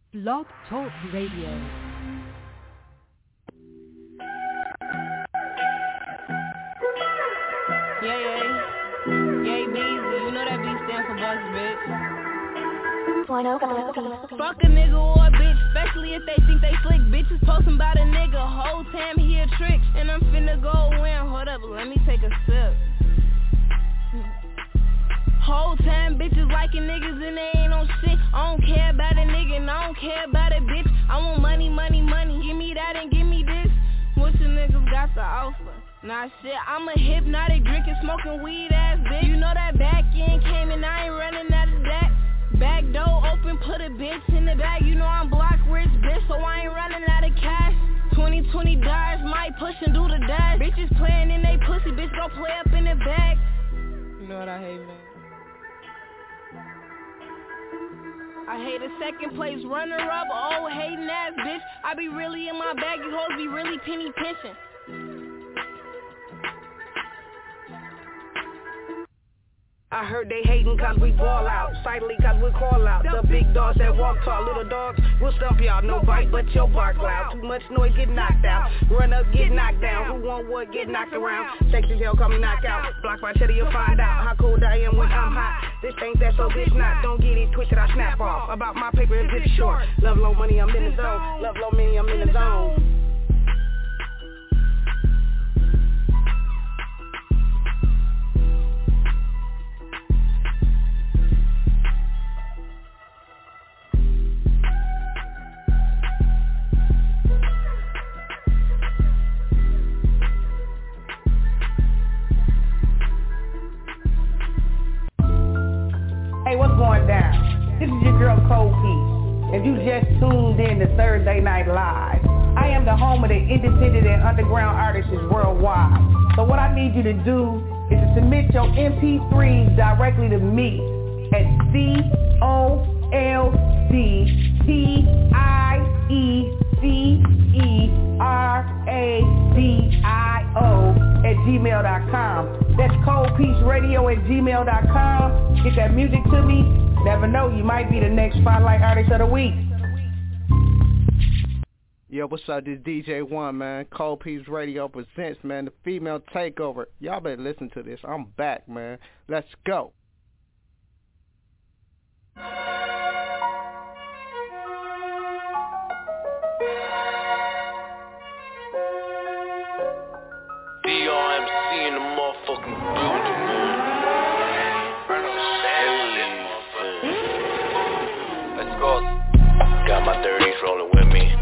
Blog Talk Radio. Yay, Beezy, you know that B stand for boss, bitch. Fuck a nigga or a bitch, especially if they think they slick. Bitches posting about a nigga, whole time he a trick. And I'm finna go in, hold up, let me take a sip. Whole time bitches liking niggas and they ain't on shit. I don't care about a nigga and I don't care about a bitch. I want money, give me that and give me this. What you niggas got to offer? Nah shit, I'm a hypnotic, drinking, smoking weed ass bitch. You know that back end came and I ain't running out of that. Back door open, put a bitch in the bag. You know I'm block rich bitch, so I ain't running out of cash. 2020 Dodge, might push and do the dash. Bitches playing in they pussy, bitch go play up in the bag. You know what I hate, man? I hate a second place runner-up, old hating ass bitch. I be really in my bag, you hoes be really penny pinching. I heard they hating cause we ball out, silently cause we call out. The big dogs that walk tall, little dogs will stump y'all. No bite but your bark loud, too much noise get knocked out. Run up, get knocked down, who want what, get knocked around. Sexy hell, call me knockout, block my cheddar, you'll find out how cold I am when I'm hot. This ain't that so bitch not, don't get it twisted, I snap off. About my paper and bitch short, love low money, I'm in the zone. Love low money, I'm in the zone. Hey, what's going down? This is your girl Cold Peace. If you just tuned in to Thursday Night Live, I am the home of the independent and underground artists worldwide. So what I need you to do is to submit your MP3s directly to me at ColdPeaceradio@gmail.com. That's coldpeaceradio@gmail.com. Get that music to me. Never know, you might be the next Spotlight Artist of the Week. Yo, what's up? This DJ One, man. Cold Peace Radio presents, man, the female takeover. Y'all better listen to this. I'm back, man. Let's go. DRMC in the motherfucking building, man. Let's go. Got my 30s rolling with me.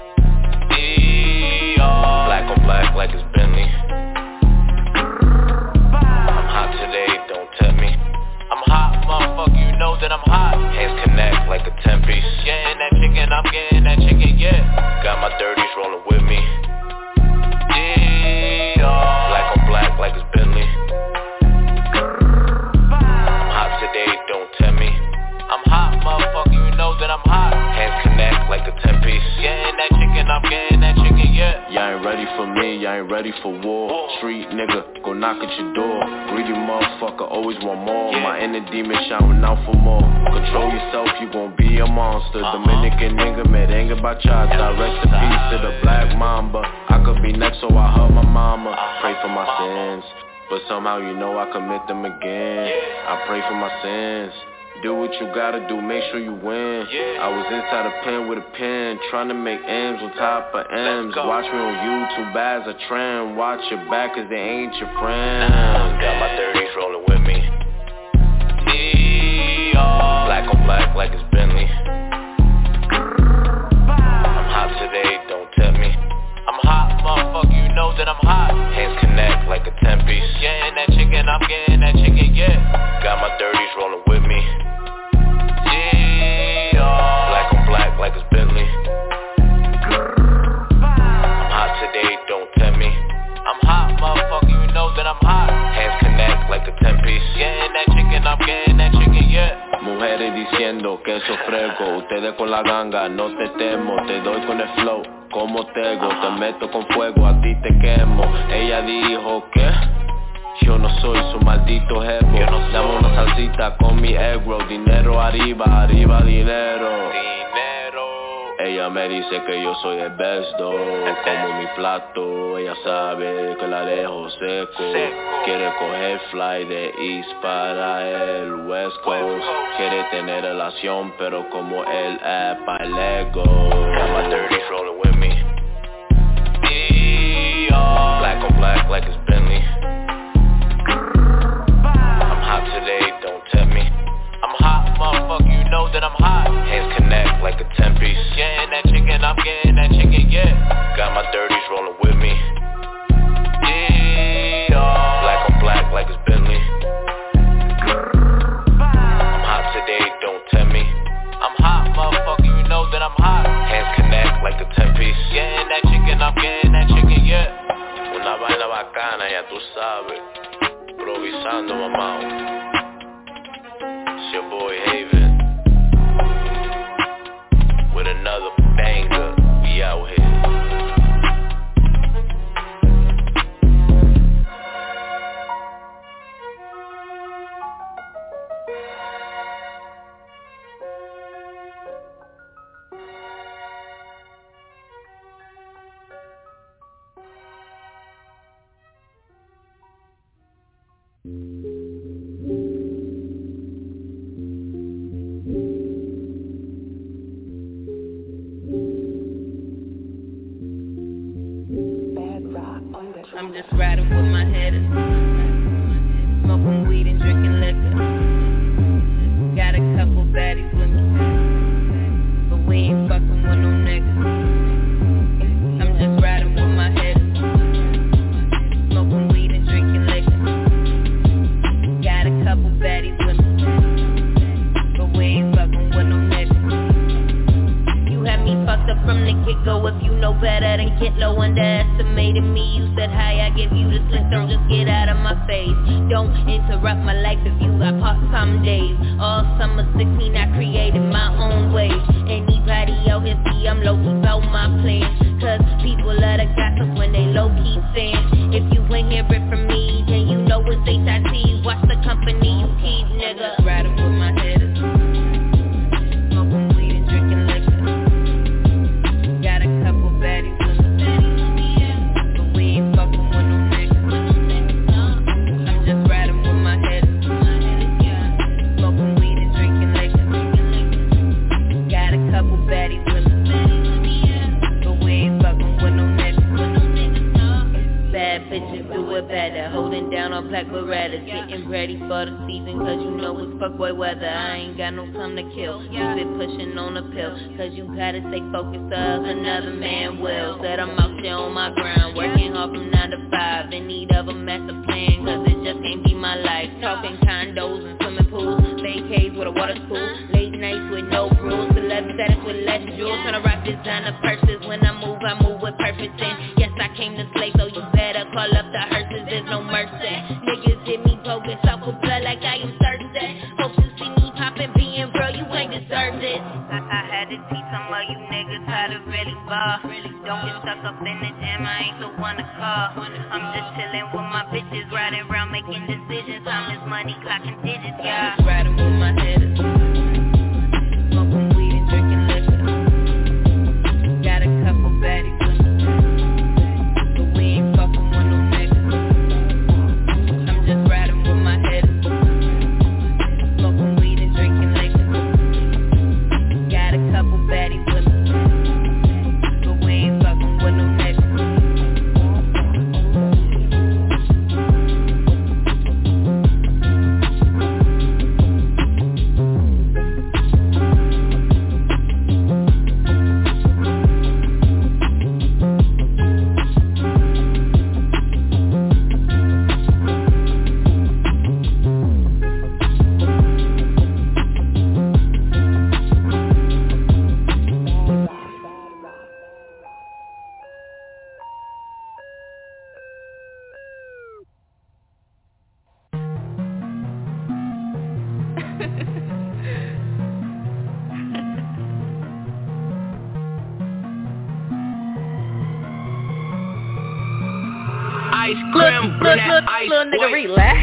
Black on black like it's Bentley. I'm hot today, don't tempt me. I'm hot, motherfucker, you know that I'm hot. Hands connect like a 10-piece. Getting that chicken, I'm getting that chicken, yeah. Got my 30s rolling with me. Black on black like it's Bentley. I'm hot today, don't tempt me. I'm hot, motherfucker, you know that I'm hot. Hands connect like a 10-piece. Getting that chicken, I'm getting that chicken, yeah. Y'all ain't ready for me, y'all ain't ready for war. Street nigga, go knock at your door. Greedy motherfucker, always want more. My inner demon shouting out for more. Control yourself, you gon' be a monster. Dominican nigga, merengue bachata. Rest in peace to the black mamba. I could be next, so I hug my mama. Pray for my sins, but somehow you know I commit them again. I pray for my sins. Do what you gotta do, make sure you win. I was inside a pen with a pen, trying to make M's on top of M's. Watch me on YouTube as a trend. Watch your back cause they ain't your friends. Got my 30s rolling with me. Black on black like it's Bentley. I'm hot today, don't tempt me. I'm hot, motherfucker, you know that I'm hot. Hands connect like a 10-piece. Getting that chicken, I'm getting that chicken, yeah. Got my 30s rolling with me. Black on black like it's Bentley. I'm hot today, don't tempt me. I'm hot, motherfucker, you know that I'm hot. Hands connect like a 10-piece. Getting that chicken, I'm getting that chicken, yeah. Mujeres diciendo que eso fresco. Ustedes con la ganga, no te temo. Te doy con el flow, como tego. Te meto con fuego, a ti te quemo. Ella dijo que yo no soy su maldito jefe. Dame una salsita con mi egg roll. Dinero arriba, arriba dinero. Dinero. Ella me dice que yo soy el best dog. Como mi plato, ella sabe que la dejo seco. Quiere coger fly de East para el West Coast. Quiere tener relación, pero como el app I let go. Got my 30s rolling with me. Black on black like it's Bentley. I'm hot today, don't tempt me. I'm hot, motherfucker, you know that I'm hot. Hands connect like a 10-piece. Getting that chicken, I'm getting that chicken, yeah. Got my 30s rolling with me. Yeah. Black on black like it's Bentley. I'm hot today, don't tempt me. I'm hot, motherfucker, you know that I'm hot. Hands connect like a 10-piece. Getting that chicken, I'm getting that chicken, yeah. Una vaina bacana, ya tú sabes. Improvisando, mamá. It's your boy Haven with another banger. We out here. I'm just riding with my headers, smoking weed and drinking liquor. Got a couple baddies with me, but we ain't fucking with no niggas. I'm just riding with my headers, smoking weed and drinking liquor. Got a couple baddies with me, but we ain't fucking with no niggas. You had me fucked up from the get-go. If you know better than get low, underestimated me. You said hi, I give you the slip, don't just get out of my face. Don't interrupt my life if you got part-time days. All summer 16, I created my own way. Anybody out here see I'm low-key about my plan, cause people love to gossip when they low-key fan. If you ain't hear it from me, then you know it's HIT. Watch the company you keep, nigga. Riding with my headers, smoking weed and drinking liquor. Got a couple baddies with me, but we ain't fucking with no niggas. I'm just riding with my headers, smoking weed and drinking liquor. Got a couple baddies with me, but we ain't fucking with no niggas. Bad bitches do it better, holding down on black Berettas, getting ready for the season, cause you know it's fuckboy weather. I ain't got no time to kill, you been pushing on a pill, cause you gotta stay focused or another man will. Said I'm out there on my ground, working hard from 9 to 5, in need of a master plan, cause it just can't be my life. Talking condos and swimming pools, vacays with a water school, late nights with no rules, celeb status with less jewels, tryna rock designer purses. When I move with purpose, and yes, I came to slay, so you better call up the hearses, there's no mercy. Niggas hit me bogus, off with blood like I am thirsty. Hope you see me poppin', being real, you ain't deserve this. I had to teach some of you niggas how to really ball. Don't get stuck up in the gym, I ain't the one to call. I'm just chillin' with my bitches, riding around making decisions. Time is money, clocking digits, yeah. Just riding with my headers, smoking weed and drinking liquor. Got a couple baddies with me, but we ain't fucking with no niggas. I'm just riding with my headers, smoking weed and drinking liquor. Got a couple baddies with me, but we ain't fucking with no niggas. Ice cream, brunette, ice little nigga, white. relax.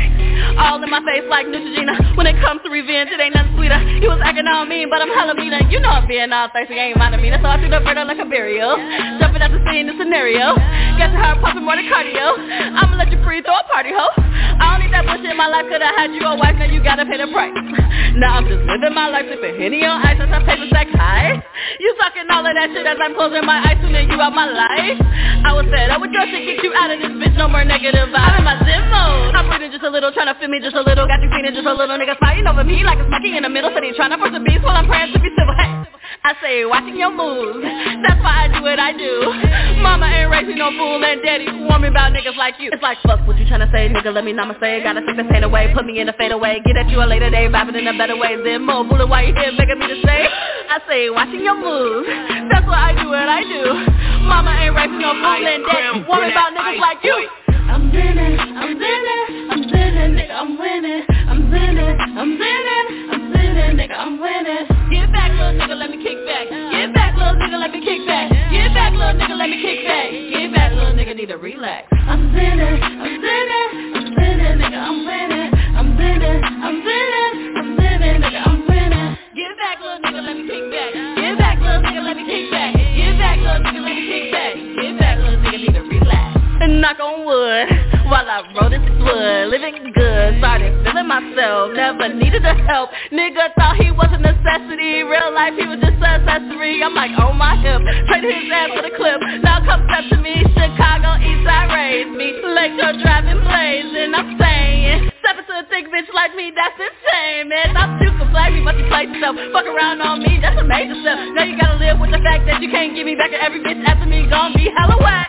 all in my face like Neutrogena. When it comes to revenge, it ain't nothing sweeter. He was acting all mean, but I'm hella meaner. You know I'm being all thirsty, ain't minding me. So I threw the bird like a burial, jumping out the scene, the scenario. Got your heart pumping more than cardio. I'ma let you free, throw a party, ho. I don't need that bullshit in my life, could've had you a wife, now you gotta pay the price. Now I'm just living my life, sipping Henny on ice, as I paper stack high. You talking all of that shit as I'm closing my eyes, tuning you out my life. I was fed up with your shit, get you out of this bitch, no more negative vibes. I'm in my zen mode, I'm breathing just a little, trying to feel me just a little. Got you feeling just a little, niggas fighting over me like a monkey in the middle. So they trying to push the beast while I'm praying to be civil. Hey, I say watching your moves, that's why I do what I do. Mama ain't raising no fool, and daddy warning about niggas like you. It's like, fuck what you tryna say, nigga, let me namaste. Gotta take the pain away, put me in a fade away. Get at you a later day, vibing in a better way. Then more bullet while you here begging me to stay. I say watching your moves, that's why I do what I do. Mama ain't raising no fool, and daddy warning about niggas like you. I'm winning, I'm winning, I'm winning, nigga, I'm winning. I'm winning, I'm winning, I'm winning, nigga, I'm winning. Get back, little nigga, let me kick back. Get back, little nigga, let me kick back. Get back, little nigga, let me kick back. Get back, little nigga, need to relax. I'm winning, I'm winning, I'm winning, nigga, I'm winning. I'm winning, I'm winning, I'm winning, nigga, I'm winning. Get back, little nigga, let me kick back. Get back, little nigga, let me kick back. Get back, little nigga, let me kick back. Get back, little nigga, need to relax. And knock on wood, while I wrote this wood, living good, started feeling myself, never needed the help. Nigga thought he was a necessity, real life he was just an accessory. I'm like, on my hip, traded his ass for the clip. Now come step to me, Chicago Eastside raised me, Lakeshore driving blazing. I'm saying, step into a thick bitch like me, that's insane, man. Stop you complaining, but you play yourself, fuck around on me, that's a major step. Now you gotta live with the fact that you can't give me back, and every bitch after me gon' be hella whack.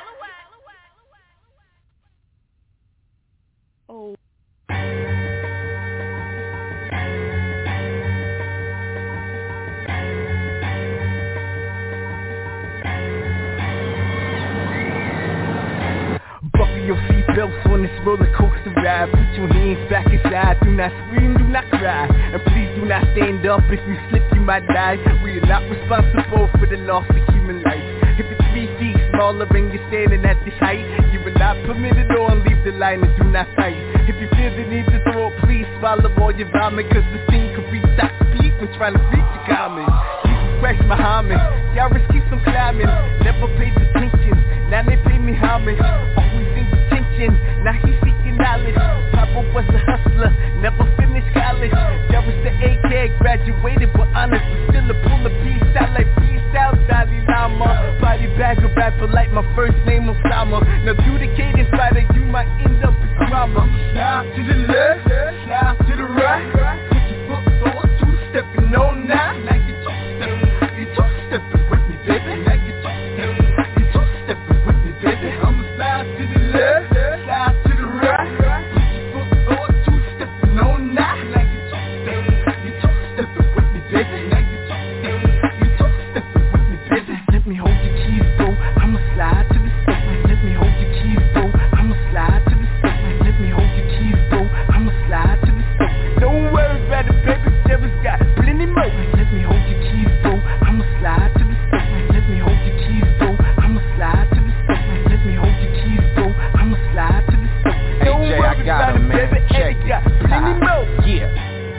Oh. Buckle your seatbelts on this roller coaster ride. Put your hands back inside. Do not scream, do not cry, and please do not stand up. If you slip, you might die. We are not responsible for the loss of human life. If it's 3 feet smaller and you're standing at this height, you are not permitted on. Leave the line and do not fight. If you feel the need to throw, please swallow all your vomit, cause the scene could be top speed when trying to reach the comments. Jesus Christ Muhammad, Yaris keeps on climbing. Never paid attention, now they pay me homage. Always in detention, now he's seeking knowledge. Papa was a hustler, never finished college. Yaris the AK, graduated with honors, but still a pull of peace out like peace out, Dalai Lama. Body bag of rapper like my first name Osama. Now do the cadence right, you might end up with drama. Slide to the left, slide to the right. Put your foot on two-stepping on now. Like you two-stepping with me, baby. Like you two-stepping with me, baby. I'ma slide to the left, slide to the right. Put your foot on two-stepping on now. Like you two-stepping with me, baby. Like you two-stepping with me, baby. Let me hold your keys, bro. I'ma slide to the step. Let me hold your keys, bro. I'ma slide to the step. Let me hold your keys, bro. I'ma slide to the step. Don't worry about it, baby. Devil's got plenty more. Let me hold your keys, bro. I'ma slide to the step. Let me hold your keys, bro. I'ma slide to the step. Let me hold your keys, bro. I'ma slide to the step. Don't AJ, worry I got about him, it, man. baby. Check Got it. plenty more. Yeah.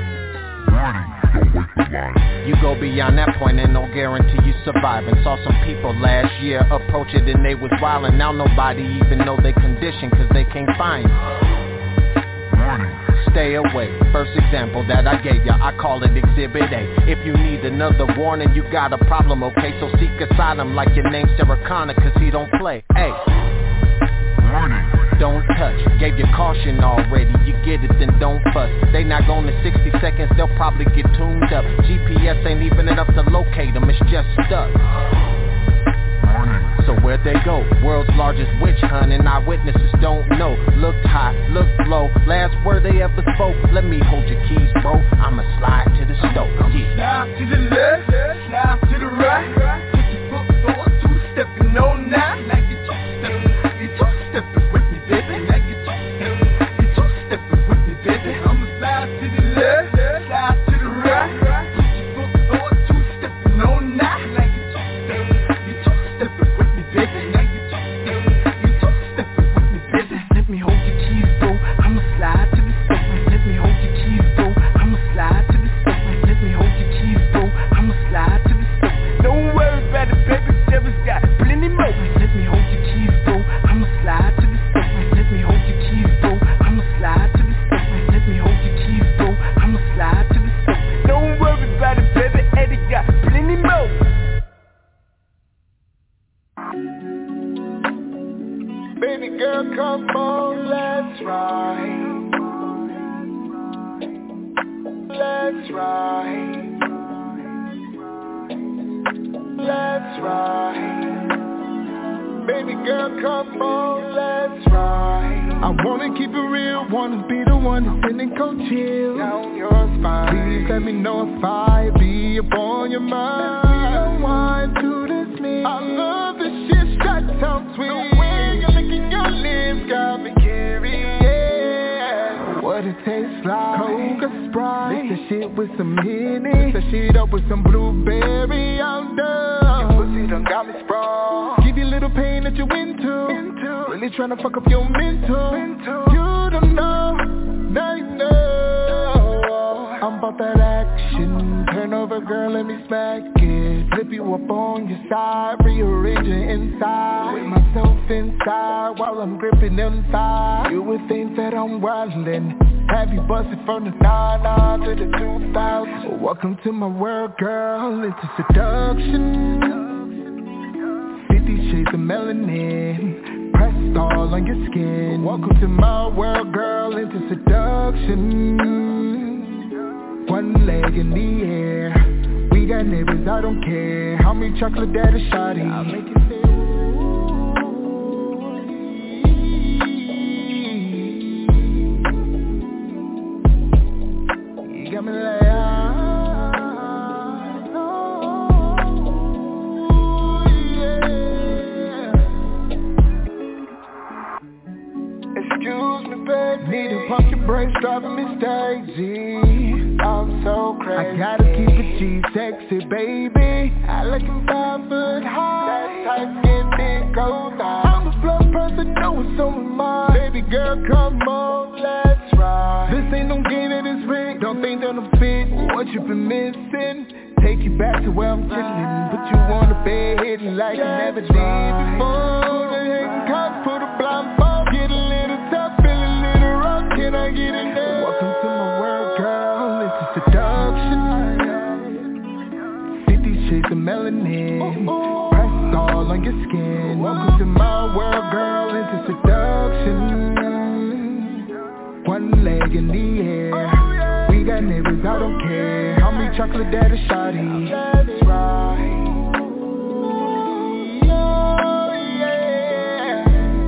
You go beyond that point, ain't no guarantee you surviving. Saw some people last year approach it and they was wildin'. Now nobody even know they condition cause they can't find you. Stay away, first example that I gave ya, I call it Exhibit A. If you need another warning, you got a problem, okay? So seek asylum like your name's Sarah Connor cause he don't play. Hey, don't touch, gave you caution already. You get it, then don't fuss. They not gonna 60 seconds, they'll probably get tuned up. GPS ain't even enough to locate them, it's just stuck. So where'd they go? World's largest witch hunt and eyewitnesses don't know. Looked high, looked low, last word they ever spoke. Let me hold your keys, bro, I'ma slide to the stove. Yeah. Slide to the left, slide to the right. Put your foot on two-stepping on now. Like you two-stepping with me, baby. Like you two-stepping with me, baby. I'ma slide to the left, slide to the right. Put your foot on two-stepping on now. Like you two-stepping with me, baby. Like you two-stepping with me, baby. Let me hold your keys, bro. I'ma slide to the step. girl, come on, let's ride. Let's ride. Let's ride. Baby girl, come on, let's ride. I wanna keep it real, wanna be the one that's sending cold chills down your spine. Please let me know if I be up on your mind. Let me unwind to this me. I love this shit, straight sound sweet. The way you're licking your lips got me curious. What it tastes like, Coca Sprite. Mix that shit with some Henny. Mix that shit up with some blueberry. I'm done. Your pussy done got me sprung. Give you a little pain that you into. Really tryna fuck up your mental. You don't know, now you know. I'm about that action. Turn over, girl, let me smack it. Flip you up on your side, rearrange it inside. With myself inside while I'm gripping inside. You would think that I'm wildin'. Have you busted from the 99 to the 2000? Welcome to my world, girl, into seduction. 50 shades of melanin, pressed all on your skin. Welcome to my world, girl, into seduction. One leg in the air, we got neighbors, I don't care. How many chocolate daddy shawty? I'll make it say you got me like excuse me, baby. Need to pump your brakes, driving me crazy. I'm so crazy. I gotta keep it G, sexy, baby. I like him 5 foot high. That type skin, big gold eye. I'm a blood person, know it's on my mind. Baby girl, come on, let's ride. This ain't no game that is rigged. Don't think that I'm fit. What you been missing? Take you back to where I'm chillin'. Put you on the bed, hitting like I never did before. Put a handcuff, put a blindfold. Get a little tough, feel a little rough. Can I get in there? Welcome to my world, girl. It's a seduction. 50 shades of melanin, pressed all on your skin. Welcome to my world, girl. Into seduction. One leg in the air. We got neighbors, I don't care. How many chocolate daddy shawty? Let's ride. Oh yeah.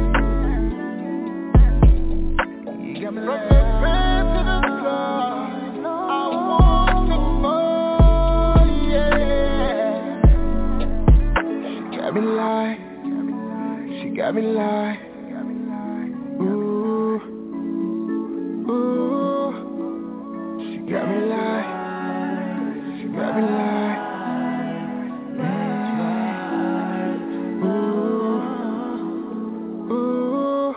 You got me like from the bed to the floor. I want some more, yeah. She got me like. She got me like. Ooh. Ooh. She got me like, she got me like, ooh, ooh.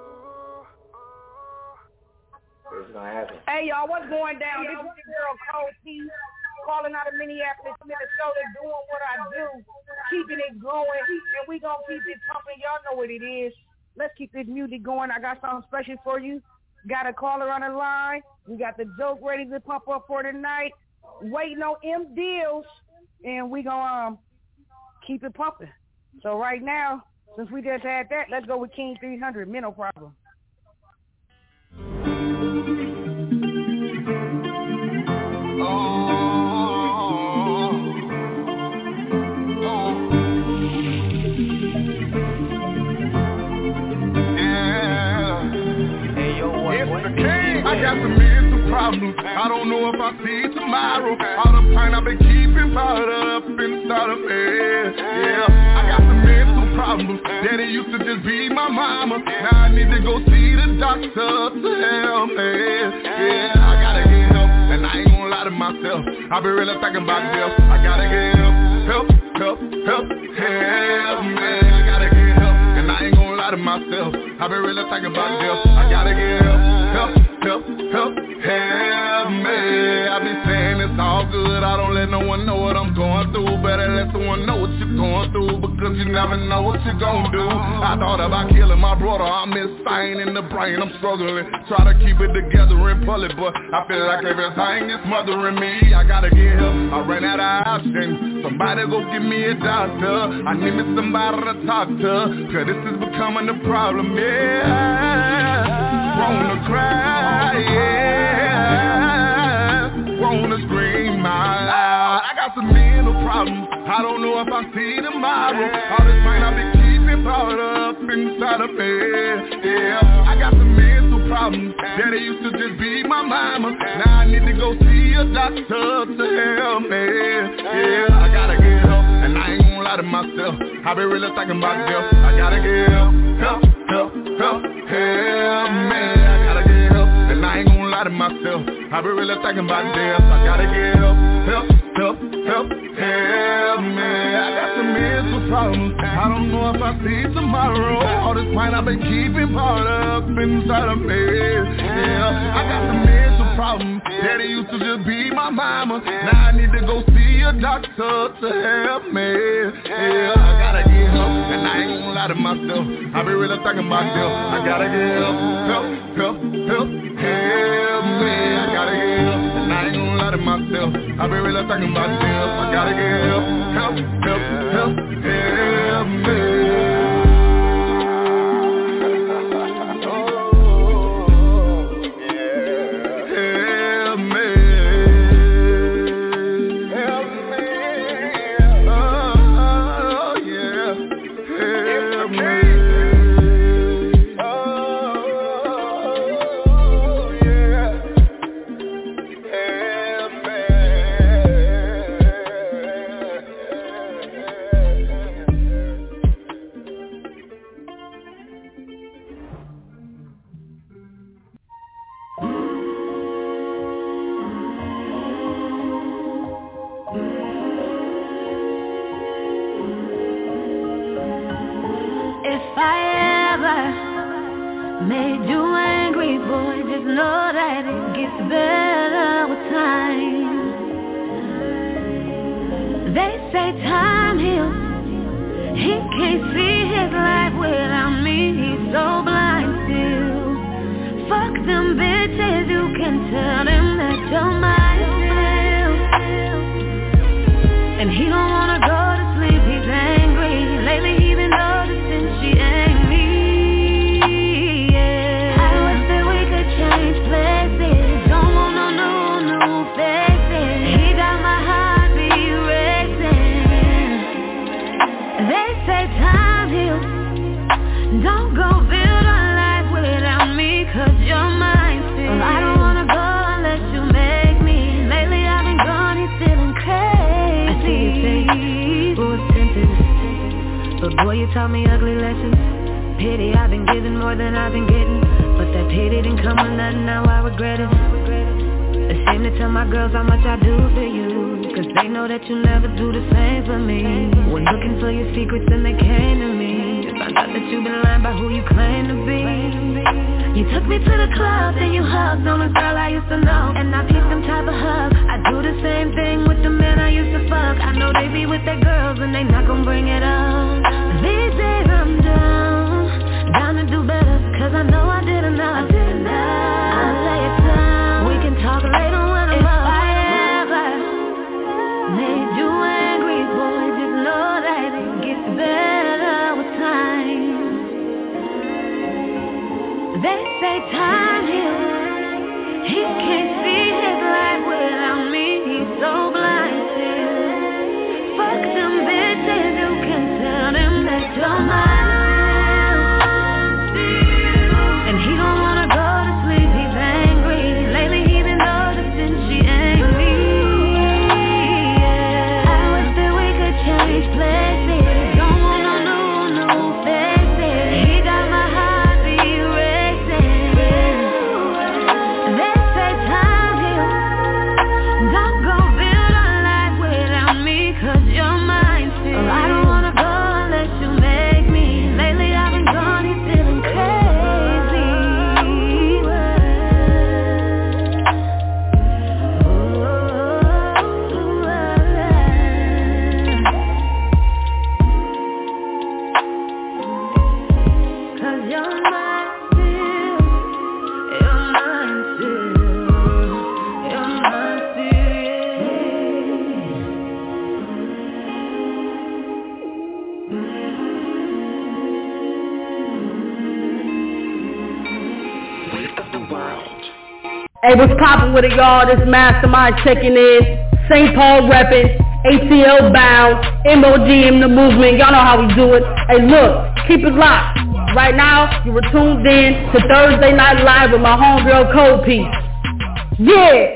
What's gonna happen? Hey y'all, what's going down? This is your girl Cold P, calling out of Minneapolis, Minnesota, doing what I do, keeping it going, and we gonna keep it pumping. Y'all know what it is. Let's keep this music going. I got something special for you. Got a caller on the line. We got the joke ready to pump up for tonight. Waiting on M deals, and we gonna keep it pumping. So right now, since we just had that, let's go with King 300. Mental Problem. I got some mental problems. I don't know if I see tomorrow. All the pain I've been keeping piled up inside of me. Yeah, I got some mental problems. Daddy used to just be my mama. Now I need to go see the doctor to help me. Yeah, I gotta get help, and I ain't gonna lie to myself. I've been really thinking about death. I gotta get help me. I gotta get help, and I ain't gonna lie to myself. I've been really thinking about death. I gotta get help me. I be saying it's all good. I don't let no one know what I'm going through. Better let someone know what you're going through, because cause you never know what you gon' do. I thought about killing my brother, I'm insane in the brain, I'm struggling. Try to keep it together in public, but I feel like everything is smothering me. I gotta get help, I ran out of options. Somebody go give me a doctor. I need me somebody to talk to, cause this is becoming a problem, yeah. Wanna cry, yeah. Wanna scream out loud. I got some mental problems, I don't know if I see tomorrow. All this pain I've been keeping bottled up inside of me, yeah. I got some mental problems, daddy used to just be my mama. Now I need to go see a doctor to help me, yeah. I gotta get help, and I ain't gonna lie to myself, I been really thinking about death. I gotta get help, help, help, help, help me. I gotta get help, and I ain't gonna lie to myself, I been really thinking about death. I gotta get help, help, help, help, help me. I got some mental problems, I don't know if I see tomorrow. All this pain I've been keeping bottled up inside of me, yeah. I got some mental problems, daddy used to just be my mama. Now I need to go see a doctor to help me, yeah. I gotta get help, and I ain't gonna lie to myself, I been really thinking about death. I gotta get help, help, help, help, help me. I gotta get help, and I ain't gonna lie to myself, I been really thinking about death. I gotta get help, help, help, help, help me. They say time Hey, what's poppin' with it, y'all? This Mastermind checking in. St. Paul reppin', ATL bound, MOG in the movement. Y'all know how we do it. Hey, look, keep it locked. Right now, you were tuned in to Thursday Night Live with my homegirl Cold Piece. Yeah!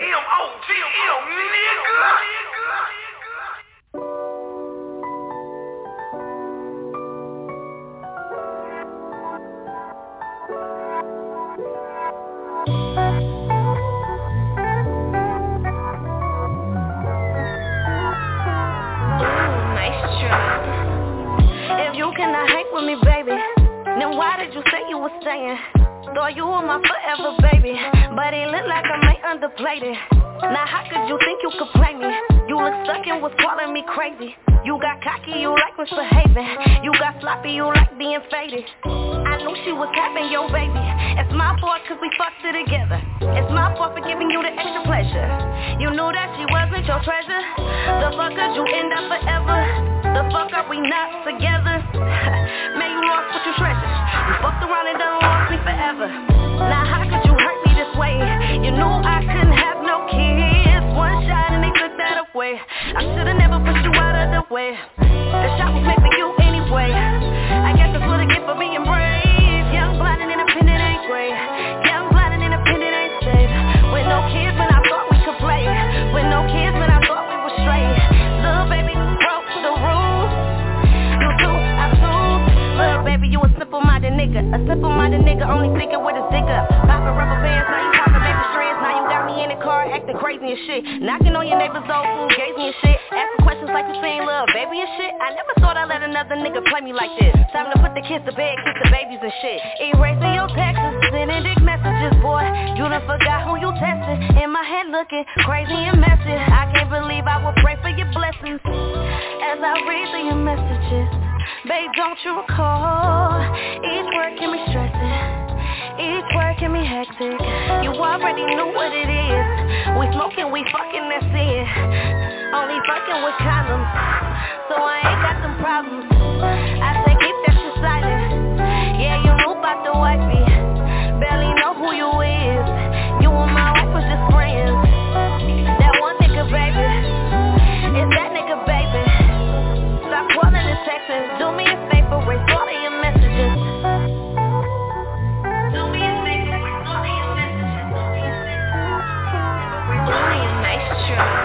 Thought you were my forever, baby, but it looked like I may underplayed it. Now how could you think you could play me? You look stuck and was calling me crazy. You got cocky, you like misbehaving. You got sloppy, you like being faded. I knew she was capping your baby. It's my fault cause we fucked it together. It's my fault for giving you the extra pleasure. You knew that she wasn't your treasure. The fuck could you end up forever? The fuck are we not together? Man, you lost what you treasured. You fucked around and done lost me forever. Now how could you hurt me this way? You knew I couldn't have no kids. One shot and they took that away. I should've never pushed you out of the way. The shot was made for you anyway. I guess that's what I get for being brave. Young, blind, and independent ain't great. Young, blind, and independent ain't safe. With no kids when I thought we could play. With no kids when I thought we were straight. Little baby broke the rules. You too, I too. Little baby, you a simple-minded nigga. A simple-minded nigga only thinking with his dick up. Poppin' rubber bands, now you poppin' baby strands. Now you got me in the car acting crazy and shit. Knocking on your neighbor's old food, gazing and shit. Asking questions like you seen little baby and shit. I never thought I'd let another nigga play me like this. Time to put the kids to bed, kiss the babies and shit. Erasing your texts, sending dick messages, boy. You done forgot who you tested. In my head looking crazy and messy. I can't believe I will pray for your blessings as I read through your messages. Babe, don't you recall? Each word can be stressing. Each word can be hectic. You already knew what it is. We smoking, we fucking, that's it. Only fucking with condoms, so I ain't got them problems. I say keep that shit silent. Yeah, you knew about the wifey. Barely know who you is. You and my wife was just friends. That one nigga, baby. It's that nigga, baby. Stop calling and texting. Do me a favor, erase all of your messages. Do me a favor, erase all of your messages. Doing a nice try.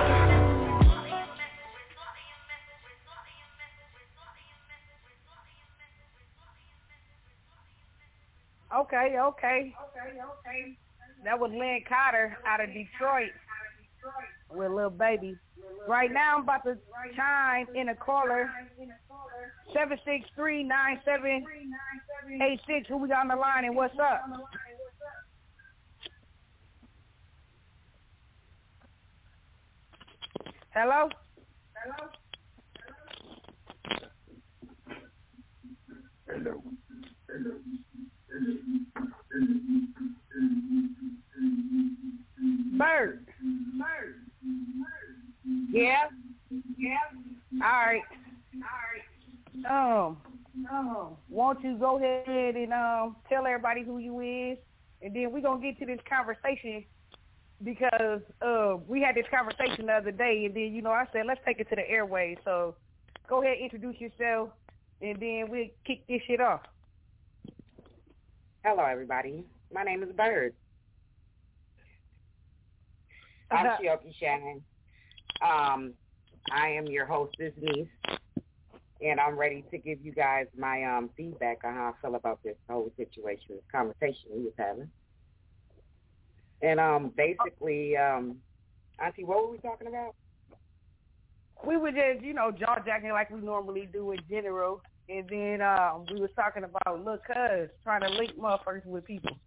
Okay. That was Lynn Carter out of Detroit with Lil Baby. Right now I'm about to chime in a caller. 763-9786. Who we got on the line and what's up? Hello? Bird. Yeah. All right. Won't you go ahead and tell everybody who you is, and then we're gonna get to this conversation because we had this conversation the other day, and then I said let's take it to the airways. So go ahead, introduce yourself, and then we'll kick this shit off. Hello, everybody. My name is Bird. I'm Shioki Shannon. I am your hostess, niece, and I'm ready to give you guys my feedback on how I feel about this whole situation, this conversation we was having. And basically, Auntie, what were we talking about? We were just, jaw-jacking like we normally do in general. And then we was talking about Lil' Cuz trying to link motherfuckers with people.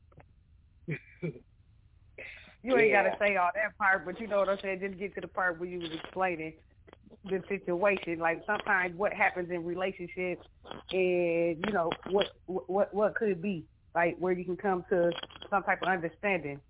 You ain't got to say all that part, but you know what I'm saying? Just get to the part where you was explaining the situation. Like sometimes what happens in relationships and, what could it be? Like where you can come to some type of understanding.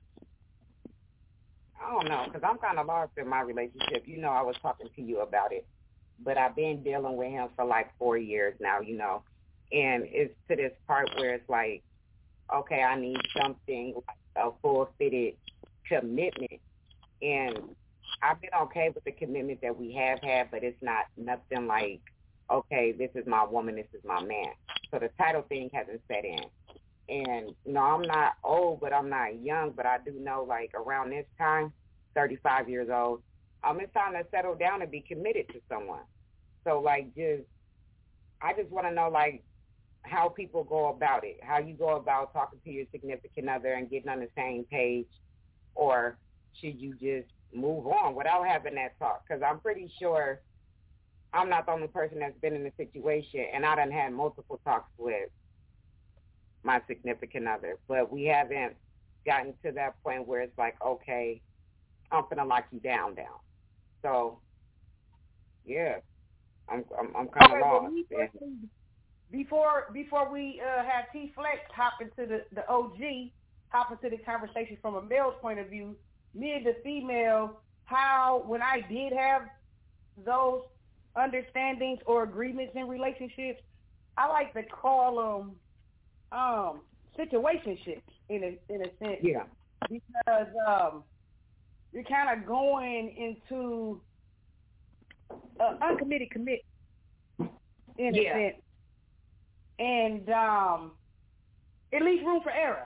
I don't know, because I'm kind of lost in my relationship. I was talking to you about it. But I've been dealing with him for like 4 years now, and it's to this part where it's like, okay, I need something like a full-fitted commitment. And I've been okay with the commitment that we have had, but it's not nothing like, okay, this is my woman, this is my man. So the title thing hasn't set in. And, I'm not old, but I'm not young, but I do know, like, around this time, 35 years old, it's time to settle down and be committed to someone. So, like, I just want to know, like, how people go about it, how you go about talking to your significant other and getting on the same page, or should you just move on without having that talk? Because I'm pretty sure I'm not the only person that's been in a situation, and I done had multiple talks with my significant other, but we haven't gotten to that point where it's like, okay, I'm gonna lock you down. So, yeah, I'm kind of lost. Before we have T-Flex hop into the OG, hop into the conversation from a male's point of view, me and the female, how when I did have those understandings or agreements in relationships, I like to call them situationships in a sense. Yeah. Because you're kind of going into uncommitted commit in a sense. And it leaves room for error.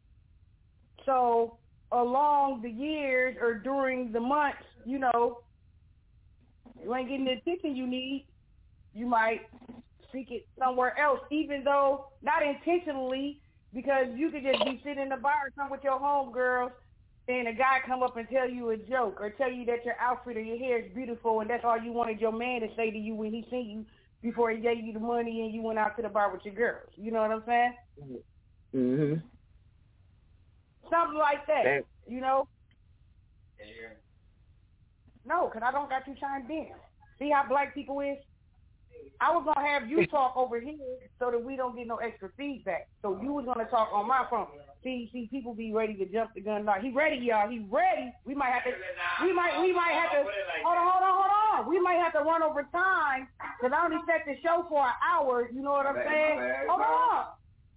So along the years or during the months, you ain't getting the attention you need, you might seek it somewhere else, even though not intentionally, because you could just be sitting in the bar or something with your homegirls and a guy come up and tell you a joke or tell you that your outfit or your hair is beautiful and that's all you wanted your man to say to you when he seen you before he gave you the money and you went out to the bar with your girls. You know what I'm saying? Mm-hmm. Something like that, No, because I don't got you chimed in. See how black people is? I was going to have you talk over here so that we don't get no extra feedback. So you was going to talk on my phone. See, people be ready to jump the gun. He ready, y'all. He ready. We might have to, hold on. We might have to run over time because I only set the show for an hour. You know what I'm saying? Hold on.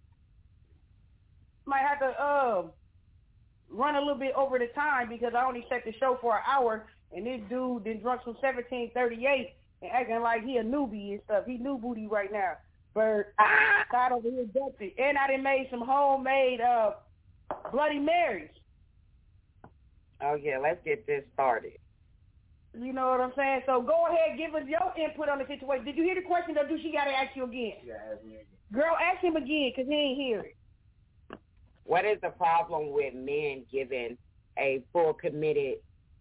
Might have to run a little bit over the time because I only set the show for an hour and this dude then drunk some 1738 and acting like he a newbie and stuff. He new booty right now. But side over here dirty. And I done made some homemade Bloody Marys. Oh, yeah, let's get this started. You know what I'm saying? So go ahead, give us your input on the situation. Did you hear the question or do she got to ask you again? Yeah, ask me again. Girl, ask him again because he ain't hear it. What is the problem with men giving a full committed,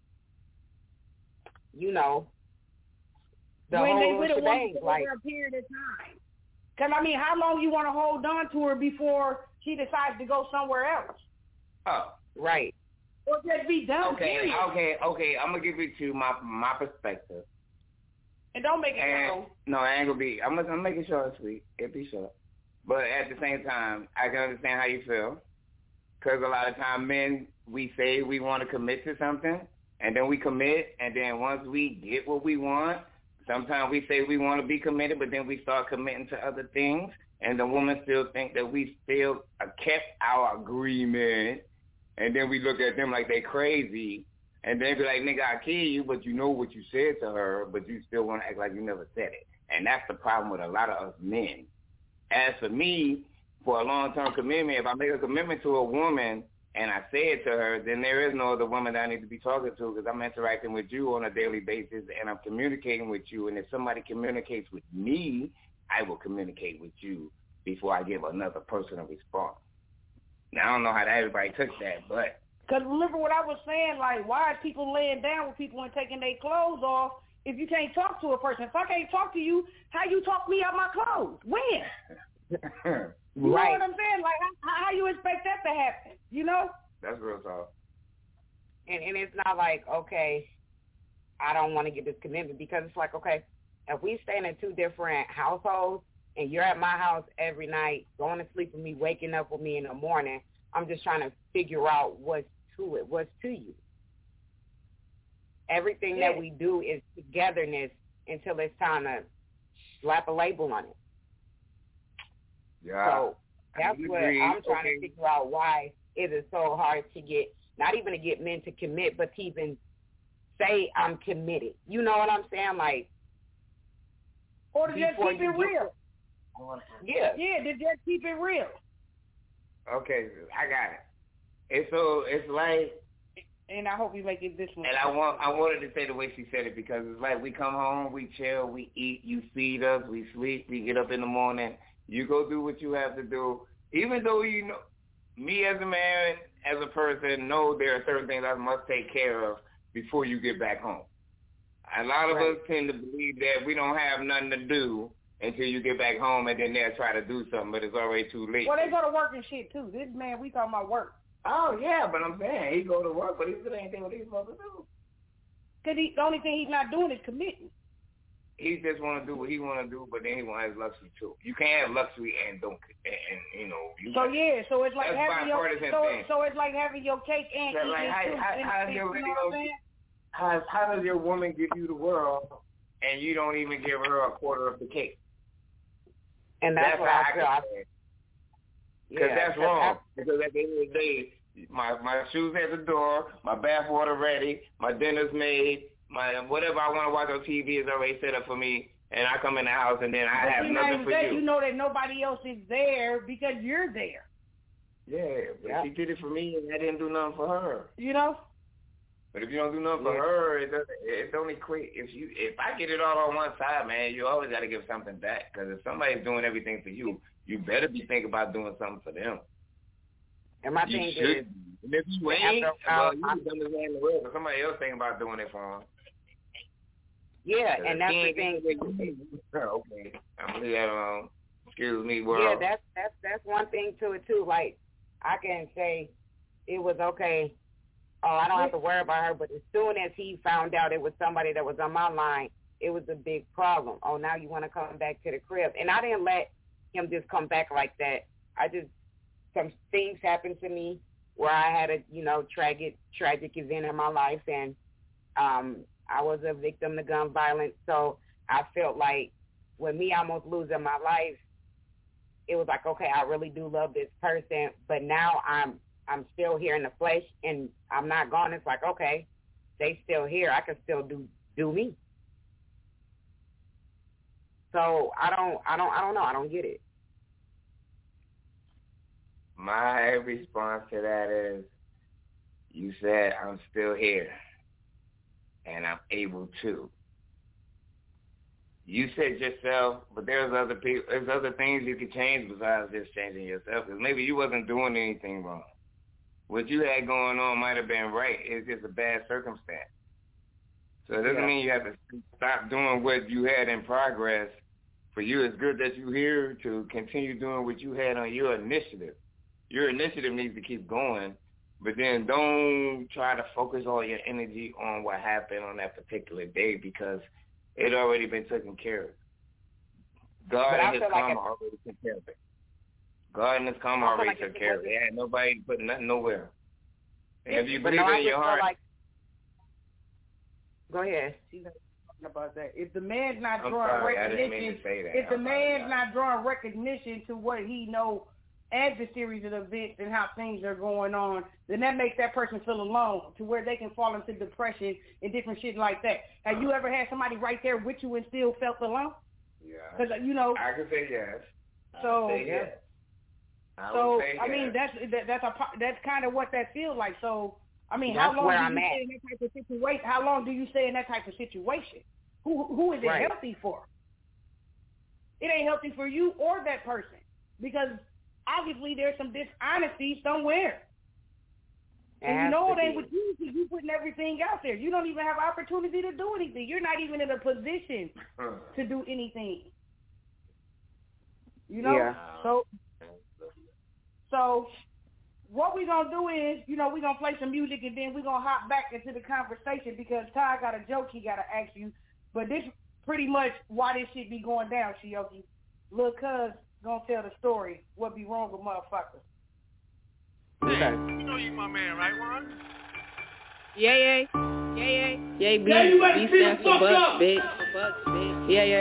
the when whole they would have shebang, wanted over a period of time? Because, how long you want to hold on to her before she decides to go somewhere else? Oh, right. Or just be done, Okay, I'm going to give you my perspective. And don't make it long. No, it ain't going to be. I'm making sure it's sweet. It'll be short. But at the same time, I can understand how you feel. Because a lot of times men, we say we want to commit to something, and then we commit, and then once we get what we want, sometimes we say we want to be committed, but then we start committing to other things, and the woman still think that we still kept our agreement, and then we look at them like they crazy, and then be like, nigga, I kill you, but you know what you said to her, but you still want to act like you never said it. And that's the problem with a lot of us men. As for me, for a long-term commitment, if I make a commitment to a woman and I say it to her, then there is no other woman that I need to be talking to because I'm interacting with you on a daily basis and I'm communicating with you. And if somebody communicates with me, I will communicate with you before I give another person a response. Now, I don't know how everybody took that, but... Because remember what I was saying, like, why are people laying down with people and taking their clothes off if you can't talk to a person? If I can't talk to you, how you talk me out my clothes? When? You right. know what I'm saying? Like, how you expect that to happen? That's real talk. And it's not like, okay, I don't want to get this commitment because it's like, okay, if we stay in two different households and you're at my house every night, going to sleep with me, waking up with me in the morning, I'm just trying to figure out what's to it, what's to you. Everything that we do is togetherness until it's time to slap a label on it. Yeah. So that's what I'm trying to figure out, why it is so hard to get, not even to get men to commit, but to even say I'm committed. You know what I'm saying? Like, or to just keep it real. Yeah. Yeah, to just keep it real. Okay, I got it. It's like, and I hope you make it this one. And I wanted to say the way she said it, because it's like we come home, we chill, we eat, you feed us, we sleep, we get up in the morning, you go do what you have to do. Even though you know, me as a man, as a person, know there are certain things I must take care of before you get back home. A lot of us tend to believe that we don't have nothing to do until you get back home, and then they'll try to do something, but it's already too late. Well, they go to work and shit too. This man, we talking about work. Oh yeah, but I'm saying he go to work, but he still ain't doing what he's supposed to do. Cause the only thing he's not doing is committing. He just want to do what he want to do, but then he want to have luxury too. You can't have luxury and don't, and you know. So it's like having your so it's like having your cake and eating like, how does your woman give you the world and you don't even give her a quarter of the cake? And that's what I feel. Because that's wrong. Because at the end of the day, my shoes at the door, my bath water ready, my dinner's made, my whatever I want to watch on TV is already set up for me, and I come in the house and then I have nothing for you. You know that nobody else is there because you're there. Yeah, but she did it for me and I didn't do nothing for her. You know? But if you don't do nothing for her, it don't equate. If I get it all on one side, man, you always got to give something back. Because if somebody's doing everything for you, you better be thinking about doing something for them. And my thing is, and if you ain't, well, you can dumb as man in the world, but somebody else thinking about doing it for them. Yeah, and that's the thing. Okay, I'm gonna leave that alone. Excuse me, world. Yeah, that's one thing to it too. Like, I can say it was okay. Oh, I don't have to worry about her. But as soon as he found out it was somebody that was on my line, it was a big problem. Oh, now you want to come back to the crib. And I didn't let him just come back like that. Some things happened to me where I had a, tragic event in my life. And I was a victim to gun violence. So I felt like with me almost losing my life, it was like, okay, I really do love this person. But now I'm still here in the flesh, and I'm not gone. It's like, okay, they still here. I can still do me. So I don't know. I don't get it. My response to that is, you said I'm still here, and I'm able to. You said yourself, but there's other people. There's other things you can change besides just changing yourself. Because maybe you wasn't doing anything wrong. What you had going on might have been right. It's just a bad circumstance. So it doesn't mean you have to stop doing what you had in progress. For you, it's good that you're here to continue doing what you had on your initiative. Your initiative needs to keep going, but then don't try to focus all your energy on what happened on that particular day because it already been taken care of. God and His karma already took care of it. God and His karma already took care of it. There ain't nobody putting nothing nowhere. And if you believe it in your heart... Go ahead. About that. If the man's not drawing recognition, if the man's not drawing recognition to what he know as the series of events and how things are going on, then that makes that person feel alone to where they can fall into depression and different shit like that. Have you ever had somebody right there with you and still felt alone? Yeah. Because I can say yes. That's kind of what that feels like. So I mean, that's how long do you stay in that type of situation? How long do you stay in that type of situation? Who is it healthy for? It ain't healthy for you or that person because obviously there's some dishonesty somewhere. And you know it ain't with you because you putting everything out there. You don't even have opportunity to do anything. You're not even in a position to do anything. You know? Yeah. So what we're going to do is, we're going to play some music and then we're going to hop back into the conversation because Ty got a joke he got to ask you. But this pretty much why this shit be going down, Shioki. Lil' Cuz going to tell the story. What be wrong with motherfuckers. Okay. You know you my man, right, Juan? Yeah. Yeah, B stands for Bucks, bitch. Yeah.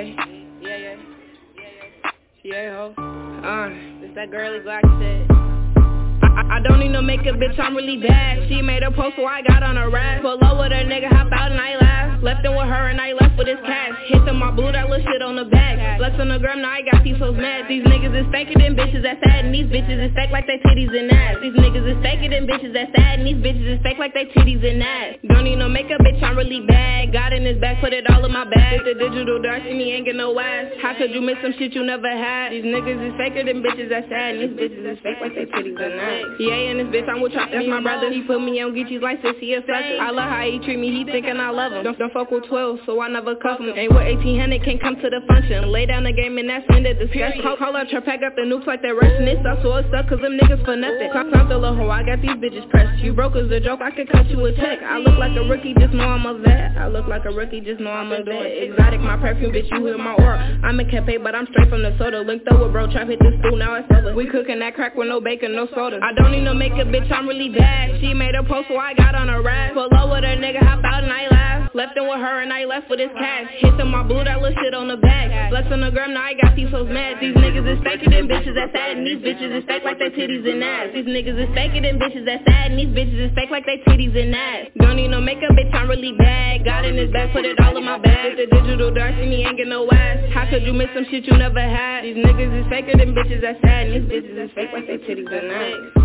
She a hoe. It's that girly Glock shit. I don't need no makeup, bitch, I'm really bad. She made a post so I got on a rap. Pull up with her nigga, hop out and I laugh. Left in with her and I left with his cash. Hit them, I blew that little shit on the back. Flex on the gram, now I got T-So's mad. These niggas is faker than bitches that's sad. And these bitches is fake like they titties and ass. These niggas is faker than bitches that's sad. And these bitches is fake like they titties and ass. Don't need no makeup, bitch, I'm really bad. Got in his back, put it all in my bag. The digital dark, see me ain't get no ass. How could you miss some shit you never had? These niggas is faker than bitches that's sad. And these bitches is fake like they titties and ass. Yeah, and this bitch, I'm with Chop, that's my brother. He put me on Geechee's license, he a sucker. I love how he treat me, he thinking I love him. Don't fuck with 12, so I never cuff him. Ain't with 1800, can't come to the function. Lay down the game and that's when the discussion. Call up your pack up the nukes like they're rushing it. I saw it stuck cause them niggas for nothing. Climb the little hoe, I got these bitches pressed. You broke as a joke, I could cut you a check. I look like a rookie, just know I'm a vet. I look like a rookie, just know I'm a vet. Exotic, my perfume, bitch, you hear my aura. I'm a cafe, but I'm straight from the soda. Linked up with bro, trap hit the stool, now it's over. We cooking that crack with no bacon, no soda. I don't need no makeup, bitch, I'm really bad. She made a post so I got on a rap. Pull up with her nigga, hop out and I laugh. Left in with her and I left with his cash. Hit them, I blew that little shit on the back. Flex on the gram, now I got T-So's mad. These niggas is faker than bitches that's sad. And these bitches is fake like they titties and ass. These niggas is faker than bitches that's sad. And these bitches is fake like they titties and ass. Don't need no makeup, bitch, I'm really bad. Got in his back, put it all in my bag. The digital dark, see me ain't get no ass. How could you miss some shit you never had? These niggas is faker than bitches that's sad. And these bitches is fake like they titties and ass.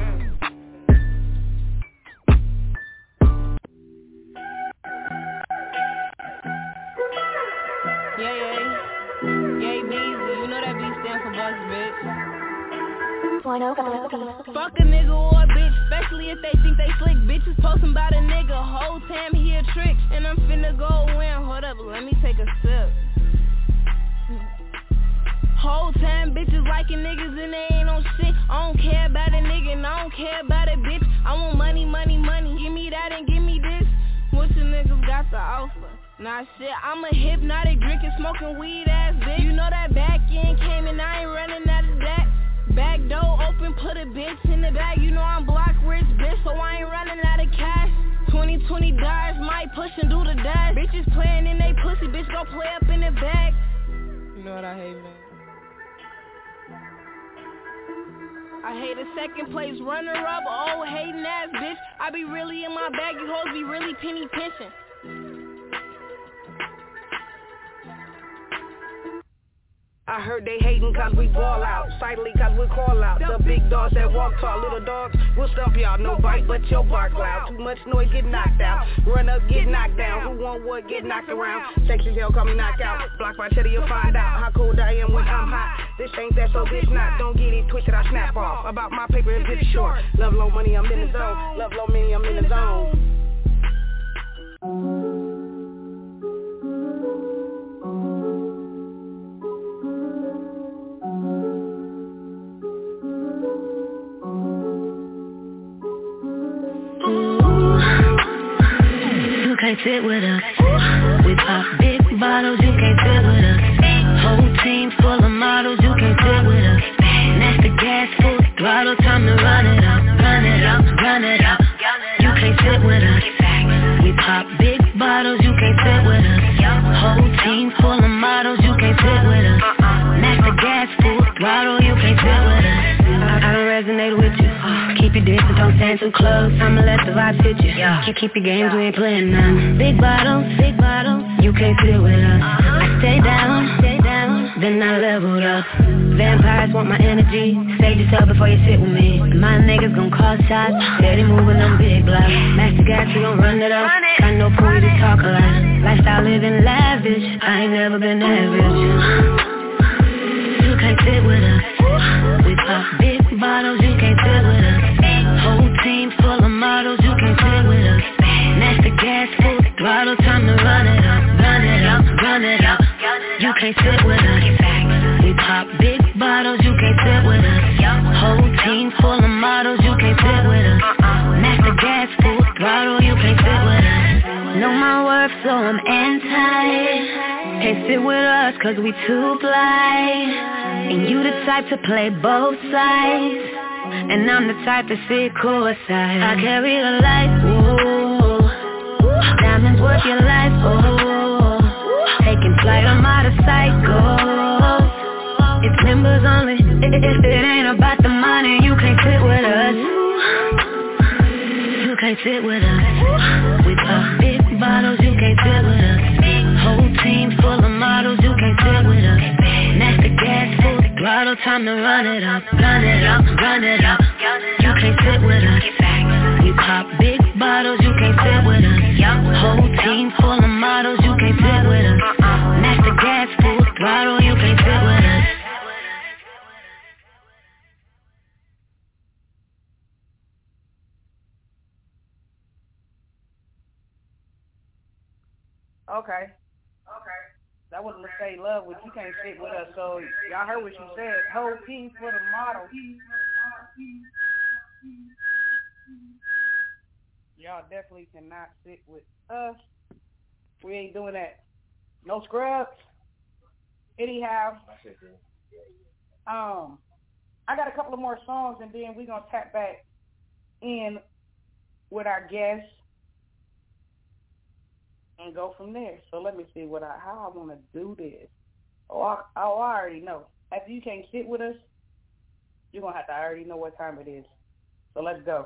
Yeah, Beezy, you know that B stands for boss, bitch. Fuck a nigga or a bitch, especially if they think they slick. Bitches posting about a nigga, whole time he a trick. And I'm finna go in, hold up, let me take a sip. Whole time bitches liking niggas and they ain't on shit. I don't care about a nigga and I don't care about a bitch. I want money, money, money, give me that and give me this. What you niggas got to offer? Nah shit, I'm a hypnotic, drinking, smoking weed ass bitch. You know that back end came and I ain't running out of that. Back door open, put a bitch in the bag. You know I'm block rich bitch, so I ain't running out of cash. 2020 dives, might push and do the dash. Bitches playing in they pussy, bitch go play up in the bag. You know what I hate, man? I hate a second place runner up, old hating ass bitch. I be really in my bag, you hoes be really penny pinching. I heard they hating cause we ball out, silently cause we call out. The big dogs that walk tall, little dogs will stump y'all. No bite but your bark loud. Too much noise, get knocked out. Run up, get knocked down. Who want what, get knocked around. Sexy hell, call me knockout. Block my cheddar, you'll find out how cold I am when I'm hot. This ain't that, so bitch not. Don't get it twisted, I snap off. About my paper, it's pretty short. Love low money, I'm in the zone. Love low money, I'm in the zone. Can't sit with us. We pop big bottles, you can't sit with us. Whole team full of models, you can't sit with us. That's the gas, full throttle, time to run it up, run it up, run it up. You can't sit with us. We pop big bottles, you can't sit with us. Whole team full of models, you can't sit with us. That's the gas, full throttle, you can't sit with us. I don't resonate with you. Keep your distance, don't stand too close. I'ma let the vibes hit you. Keep your games, we ain't playing none. Big bottles, you can't sit with us. I stay down, then I leveled up. Vampires want my energy. Save yourself before you sit with me. My niggas gon' call shots. Steady moving on big blocks. Master gas, we gon' run it up. Got no point to talk a lot. Lifestyle living lavish. I ain't never been average. You can't sit with us. We pop big bottles, you can't sit with us. Whole team full of models, you can't sit with us. That's the gas, full throttle, time to run it up, run it up, run it up. You can't sit with us. We pop big bottles, you can't sit with us. Whole team full of models, you can't sit with us. That's the gas, full throttle, you can't sit with us. Know my worth, so I'm anti. Can't sit with us cause we too blind. And you the type to play both sides, and I'm the type to sit courtside. I carry the light, ooh. Diamonds worth your life, ooh. Taking flight, I'm out of sight, go. It's members only. If it ain't about the money, you can't sit with us. can't sit with us. We pop big bottles, you can't sit with us. Whole team full of models, you can't sit with us. Next to gas, full throttle, time to run it up, run it up, run it up. You can't sit with us. We pop big bottles, you can't sit with us. Whole team full of models, you can't sit with us. Next to gas, full throttle, you can't sit with us. Okay. That was Lachey Love, which you can't sit with us. So y'all heard what she said. Whole team for the model. Y'all definitely cannot sit with us. We ain't doing that. No scrubs. Anyhow, I got a couple of more songs, and then we're gonna tap back in with our guests and go from there. So let me see how I want to do this. I already know. After you can't sit with us, you're going to have to already know what time it is. So let's go.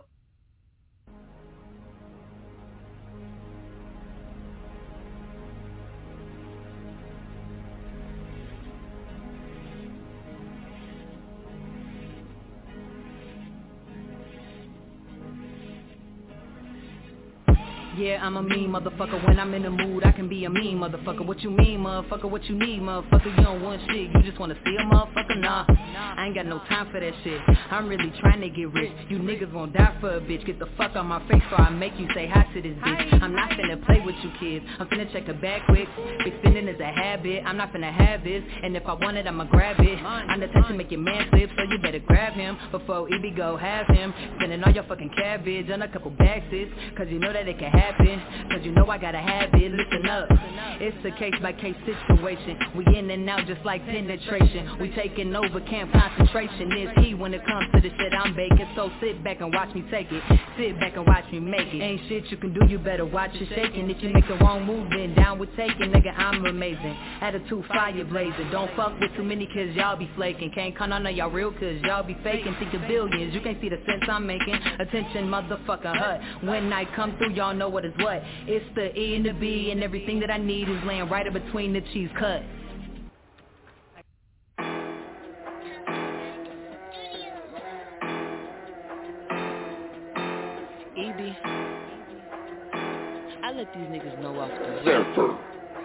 Yeah, I'm a mean motherfucker. When I'm in the mood, I can be a mean motherfucker. What you mean, motherfucker? What you need, motherfucker? You don't want shit. You just wanna see a motherfucker? Nah, I ain't got no time for that shit. I'm really trying to get rich. You niggas gon' die for a bitch. Get the fuck out my face or I make you say hi to this bitch. I'm not finna play with you kids. I'm finna check the bag quick. Big spending is a habit. I'm not finna have this. And if I want it, I'ma grab it. I'm the type to make your man slip, so you better grab him before EB go have him. Spending all your fucking cabbage on a couple bags, sis. Cause you know that it can happen. Cause you know I gotta have it, listen up. It's a case by case situation. We in and out just like penetration. We taking over, camp concentration is key when it comes to the shit I'm baking. So sit back and watch me take it. Sit back and watch me make it. Ain't shit you can do, you better watch it shaking. If you make the wrong move, then down with taking. Nigga, I'm amazing. Attitude fire blazing. Don't fuck with too many cause y'all be flaking. Can't count on y'all real cause y'all be faking. Think of billions, you can't see the sense I'm making. Attention motherfucker hut. When I come through, y'all know what is what. It's the E and the B and everything that I need is laying right in between the cheese cut. EB, I let these niggas know off the Zephyr.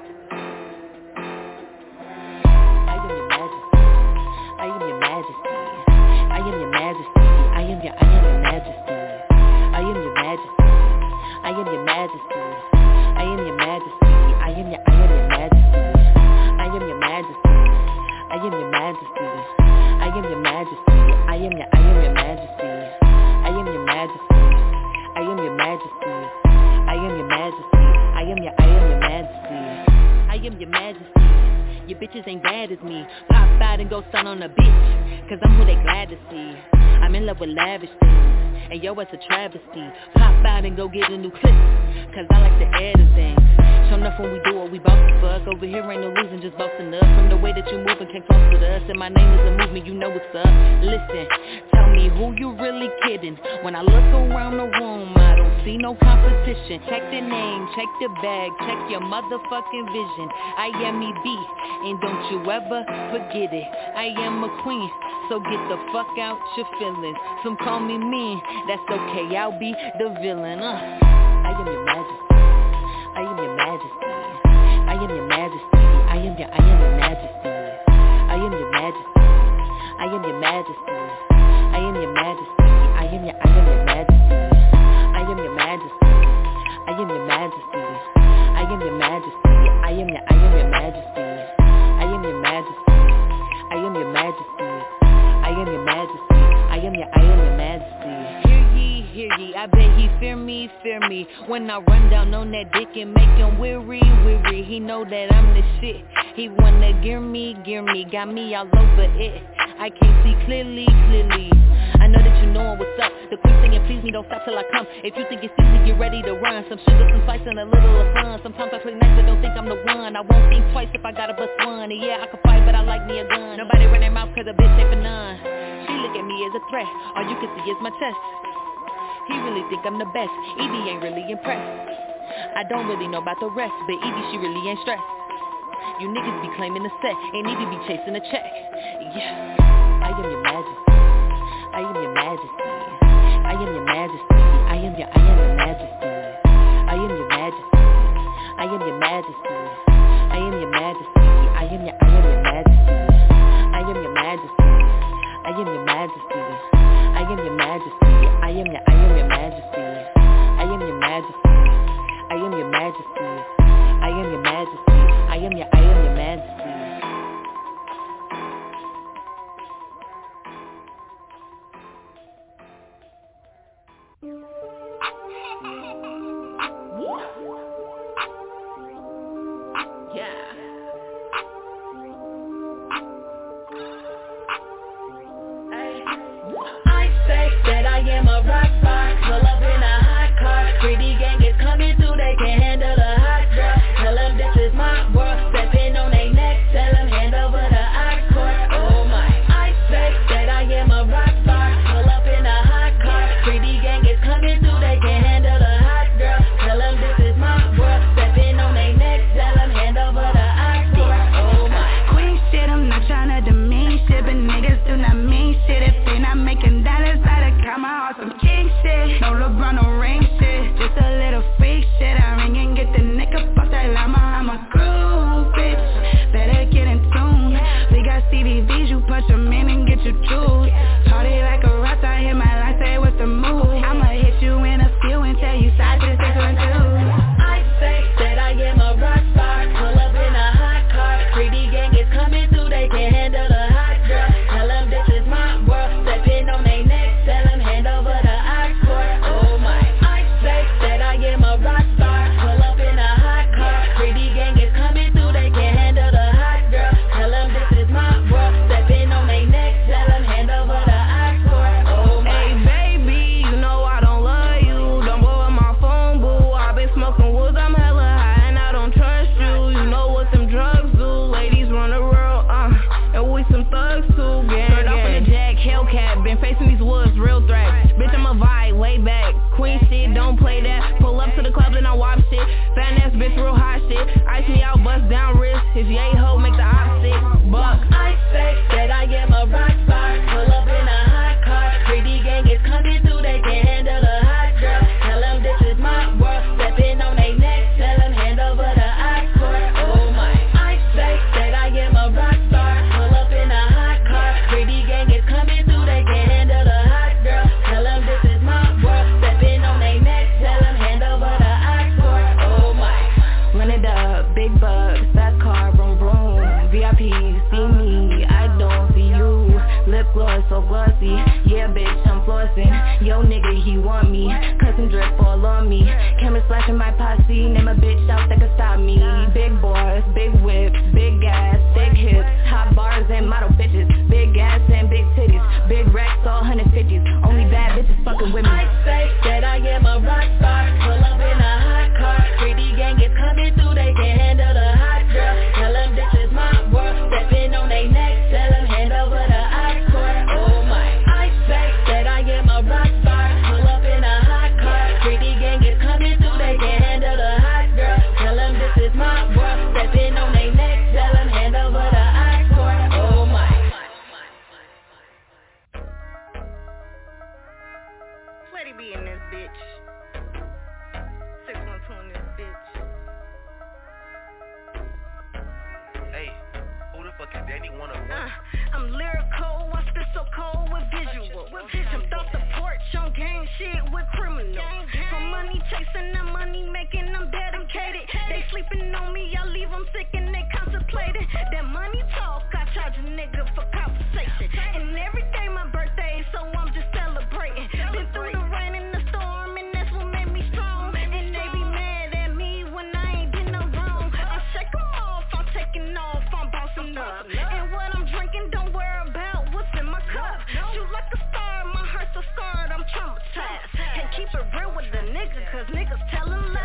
I am your majesty. I am your majesty. I am your majesty. I am your majesty. I am your majesty. I am your majesty. I am your majesty. I am your majesty. I am your majesty. I am your majesty. I am your majesty. I am your majesty. I am your majesty. I am your majesty. I am your majesty. I am your majesty. I am your majesty. Your bitches ain't bad as me. Pop out and go stun on a bitch. Cause I'm who they glad to see. I'm in love with lavish things. And yo, it's a travesty. Pop out and go get a new clip. Cause I like to add to things. Show enough when we do what we bout to fuck. Over here ain't no losing, just boasting up. From the way that you move and can't close with us. And my name is a movement, you know what's up. Listen, tell me who you really kidding. When I look around the room, I don't see no competition. Check the name, check the bag, check your motherfucking vision. I am EB, and don't you ever forget it. I am a queen, so get the fuck out your feelings. Some call me mean, that's okay, I'll be the villain. I am your majesty. I am your majesty. I am your majesty. I am your majesty. I am your majesty. I am your majesty. I am your majesty. I am your majesty. I am your majesty. I am your majesty. I am your majesty. I am your majesty. I am your majesty. I am your majesty. I am your majesty. I am your majesty. Hear ye, I bet he fear me. When I run down on that dick and make him weary. He know that I'm the shit. He wanna gear me, got me all over it. I can't see clearly. I know that you know what's up. The quick thing and please me, don't stop till I come. If you think it's easy, get ready to run. Some sugar, some spice, and a little of fun. Sometimes I play nice, but don't think I'm the one. I won't think twice if I gotta bust one. And yeah, I can fight, but I like me a gun. Nobody run their mouth cause a bitch ain't for none. She look at me as a threat. All you can see is my chest. He really think I'm the best. Evie ain't really impressed. I don't really know about the rest, but Evie, she really ain't stressed. You niggas be claiming the set, and Evie be chasing a check. Yeah, I am your majesty. I am your majesty. I am your majesty. I am your majesty. I am your majesty. I am your majesty. I am your majesty. I am your majesty. I am your majesty. I am your majesty. I am your majesty. I am your majesty. I am your majesty. I am your majesty. I am your majesty. I am your majesty.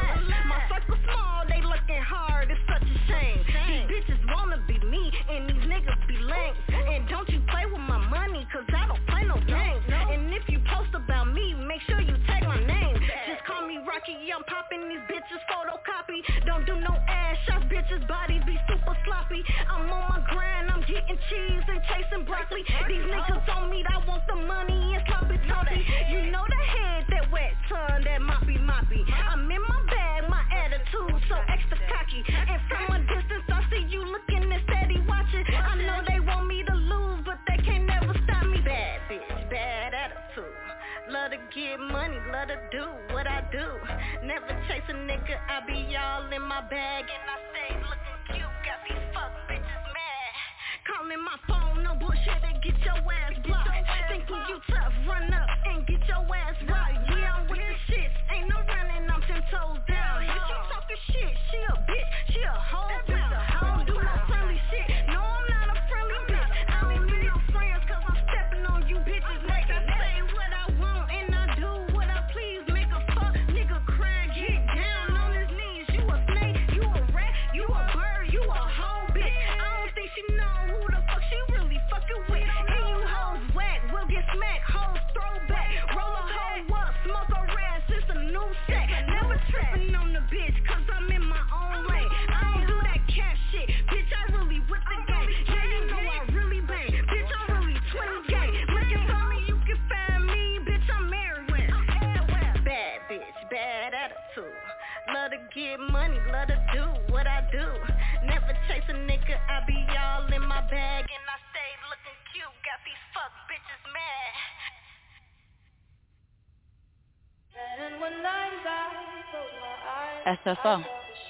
And these eating cheese and chasing broccoli. These niggas on me, I want the money and sloppy toppy. You know the head, that wet tongue, that moppy. I'm in my bag, my attitude so extra cocky. And from a distance, I see you looking and steady watching. I know they want me to lose, but they can't never stop me. Bad bitch, bad attitude. Love to get money, love to do what I do. Never chase a nigga, I be all in my bag. And I stay looking cute, got these fuck bitches mad. Calling my phone, no bullshit, and get your ass blocked. Thinking you tough, run up and get your ass rocked. Yeah, I'm with the shits, ain't no running, I'm 10 toes down. If you talking shit, she a bitch, she a whole pound. I don't do no friendly shit, no I'm not a friendly bitch. I don't need no friends cause I'm stepping on you bitches. Like I say what I want and I do what I please. Make a fuck, nigga cry, get down on his knees. You a snake, you a rat, you a bird, you a whole bitch. I don't think she know who the fuck she really fucking with. And you hoes whack, we'll get smacked, hoes throwback. Roll a hoe up, smoke a rat, it's a new set. Never tripping on the bitch cause I'm in my own lane. I don't do that cat shit, bitch I really with the game. Yeah you know I really bang, bitch I'm really 20 gang. Looking for me, you can find me, bitch I'm everywhere. Bad bitch, bad attitude. Love to get money, love to do what I do. Never chase a nigga, I be all in my bag. And I stay looking cute, got these fuck bitches mad. And when I close my eyes, SFO.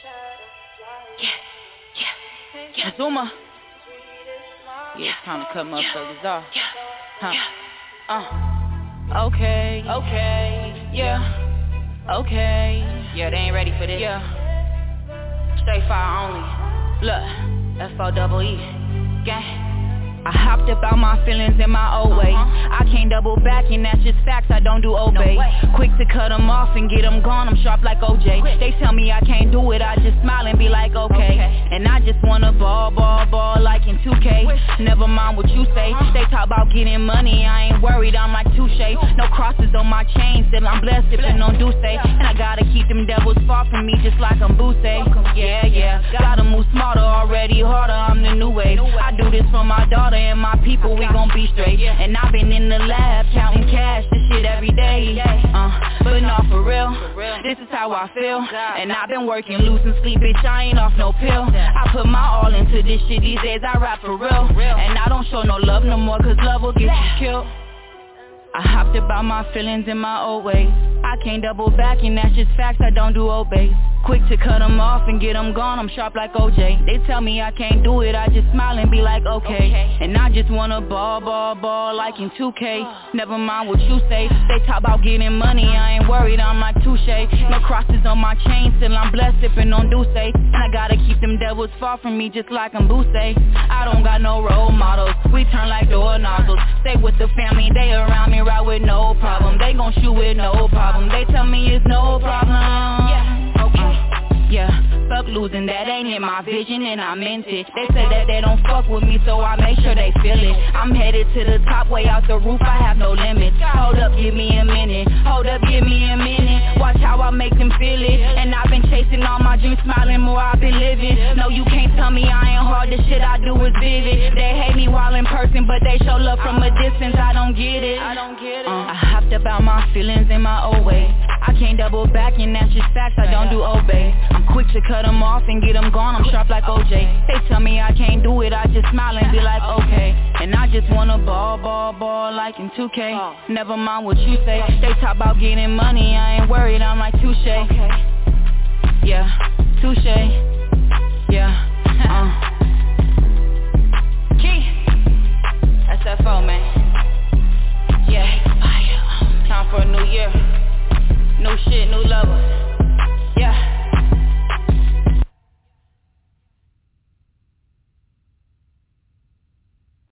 Yeah. Zuma. Yeah, it's time to cut motherfuckers off. Okay. Yeah. Okay. Yeah, they ain't ready for this. Yeah. Straight fire only. Look, F-O-double-E. Gang. I hopped up out my feelings in my old way. I can't double back and that's just facts, I don't do obey. Quick to cut them off and get them gone, I'm sharp like OJ. They tell me I can't do it, I just smile and be like okay. And I just wanna ball like in 2K. Never mind what you say, they talk about getting money, I ain't worried, I'm like Touche. No crosses on my chain, still I'm blessed sipping on Douce. And I gotta keep them devils far from me just like I'm Boosie. Yeah, gotta move smarter, already harder, I'm the new wave. I do this for my daughter and my people, we gon' be straight. And I've been in the lab counting cash, this shit every day. But not for real, this is how I feel. And I've been working loose and sleep, bitch, I ain't off no pill. I put my all into this shit these days, I rap for real. And I don't show no love no more, cause love will get you killed. I hopped about my feelings in my old ways. I can't double back and that's just facts, I don't do obey. Quick to cut them off and get them gone, I'm sharp like OJ. They tell me I can't do it, I just smile and be like okay. And I just wanna ball like in 2K. Never mind what you say, they talk about getting money, I ain't worried, I'm like Touche. No crosses on my chain, still I'm blessed sipping on Douce. And I gotta keep them devils far from me just like I'm Boosie. I don't got no role models, we turn like door nozzles. Stay with the family, they around me, ride with no problem. They gon' shoot with no problem, they tell me it's no problem. Yeah, fuck losing, that ain't in my vision and I meant it. They said that they don't fuck with me, so I make sure they feel it. I'm headed to the top, way out the roof, I have no limits. Hold up, give me a minute. Watch how I make them feel it. And I've been chasing all my dreams, smiling more, I've been living. No, you can't tell me I ain't hard, the shit I do is vivid. They hate me while in person, but they show love from a distance, I don't get it. I hopped about my feelings in my old way. I can't double back and that's just facts, I don't do obey. I'm quick to cut them off and get them gone, I'm sharp like OJ. They tell me I can't do it, I just smile and be like okay. And I just wanna ball like in 2K. Never mind what you say, they talk about getting money, I ain't worried, I'm like Touche. Yeah, Touche. Yeah,